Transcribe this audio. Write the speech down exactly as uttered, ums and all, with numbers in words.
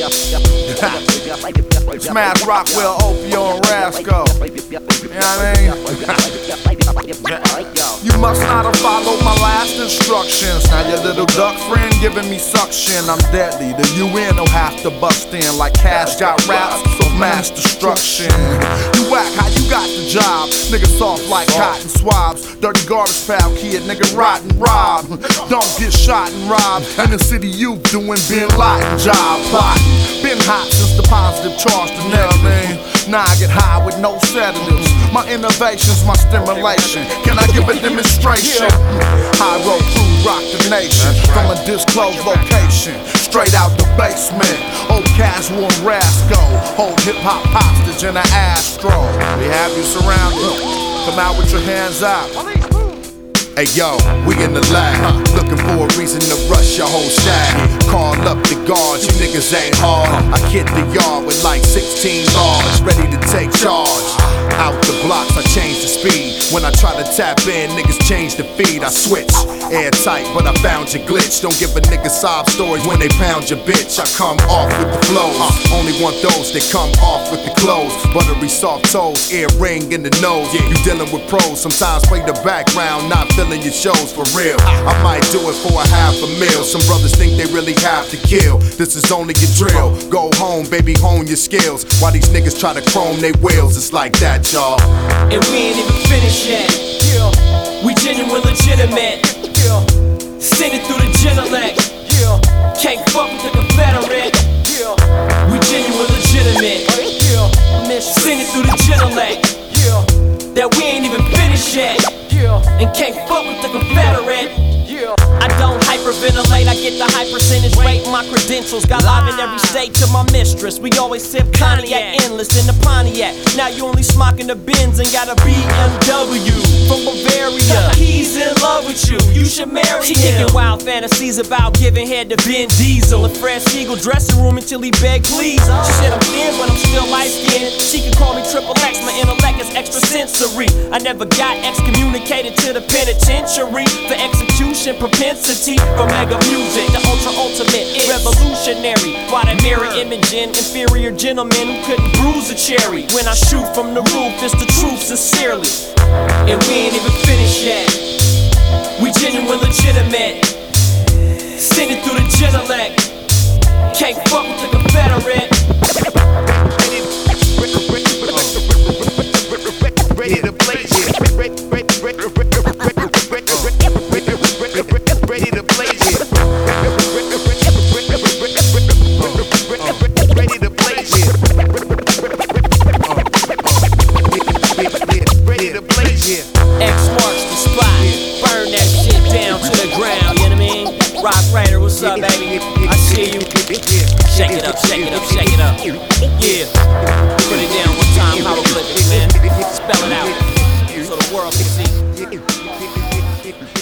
Smash Rockwell, Opio, and Rasco. You know what I mean? You must not have followed my last instructions. Now your little duck friend giving me suction. I'm deadly, the U N will have to bust in. Like Cash got raps, so mass destruction. You whack, how you got the job? Nigga soft like cotton swabs. Dirty garbage pal kid, nigga rotten rob. Don't get shot and robbed. In the city youth doing Bin Laden job plotting. Been hot since the positive charge to negative. Now I get high with no sedatives. My innovation's my stimulation. Can I give a demonstration? High road crew rock the nation from a disclosed location, straight out the basement. Old Casual and Rasco hold hip hop hostage in an Astro. We have you surrounded. Come out with your hands out. Hey yo, we in the lab, looking for a reason to rush your whole stack. Call up the guards, you niggas ain't hard. I hit the yard with like sixteen bars, ready to take charge. Out the blocks, I change the speed. When I try to tap in, niggas change the feed. I switch, airtight, but I found your glitch. Don't give a nigga sob stories when they pound your bitch. I come off with the flows, only want those that come off with the clothes. Buttery soft toes, ear ring in the nose. You dealing with pros, sometimes play the background, not feeling your shows for real. I might do it for a half a meal. Some brothers think they really have to kill. This is only a drill. Go home, baby, hone your skills. While these niggas try to chrome they wheels, it's like that, y'all. And we ain't even finished yet. We genuine, legitimate. Send it through the Genelec. Can't fuck with the Confederate. We genuine, legitimate. Send it through the Genelec. That we ain't even finished yet. And can't fuck with the Confederate. I don't hyperventilate, I get the high percentage rate. My credentials got live in every state to my mistress. We always sip cognac, endless in the Pontiac. Now you only smocking the Benz and got a B M W from Bavaria. He's in love with you, you should marry she him. She thinking wild fantasies about giving head to Vin Diesel. A Fred Siegel dressing room until he begged please. She said I'm thin but I'm still light skinned. She can call me Triple X, my intellect is extrasensory. I never got excommunicated to the penitentiary for execution propensity. From mega music, the ultra ultimate is revolutionary. While that mirror imaging inferior gentlemen who couldn't bruise a cherry. When I shoot from the roof, it's the truth sincerely. And we ain't even finished yet. We genuine, legitimate. Send it through the Genelec. Can't fuck with the Confederate. Ready to blaze it. Ready to blaze it. Ready to blaze it. Ready to blaze it. X marks the spot. Burn that shit down to the ground. You know what I mean? Rock Raider, what's up, baby? I see you. Shake it up, shake it up, shake it up. Yeah. Put it down one time, hieroglyphics, man. Spell it out so the world can see.